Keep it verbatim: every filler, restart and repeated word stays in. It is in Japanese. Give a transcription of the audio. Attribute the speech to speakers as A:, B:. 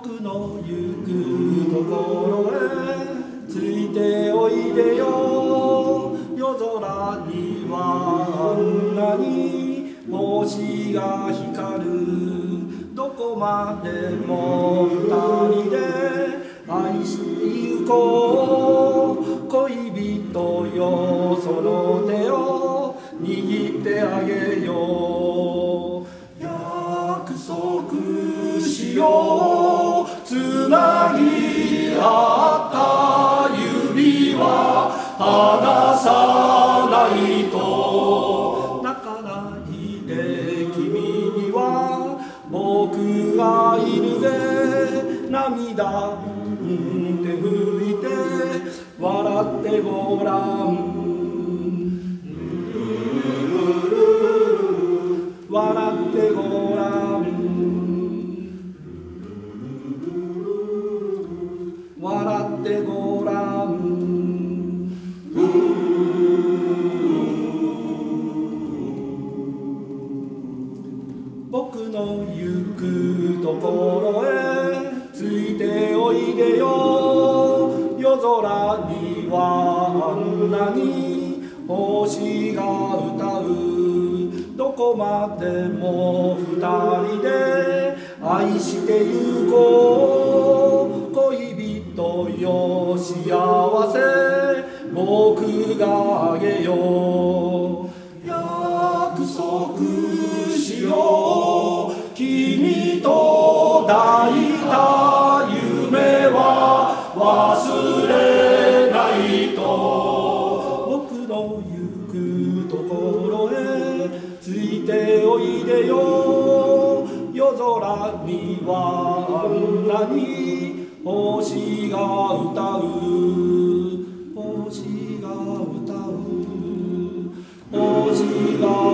A: 僕の行くところへついておいでよ。夜空にはあんなに星が光る。どこまでも二人で愛してゆこう。恋人よ、その手を握ってあげよう。約束しよう。つなぎ合った指は離さないと。泣かないで、君には僕がいるぜ。涙うんって拭いて笑ってごらん。笑ってごらん。笑ってごらん。僕の行くところへついておいでよ。夜空にはあんなに星が歌う。どこまでも二人で愛してゆこう。恋人よ、幸せ僕があげよう。約束しよう。君と抱いた夢は忘れないと。僕の行くところへついておいでよ。夜空にはあんなに星が歌う。星が歌う。星が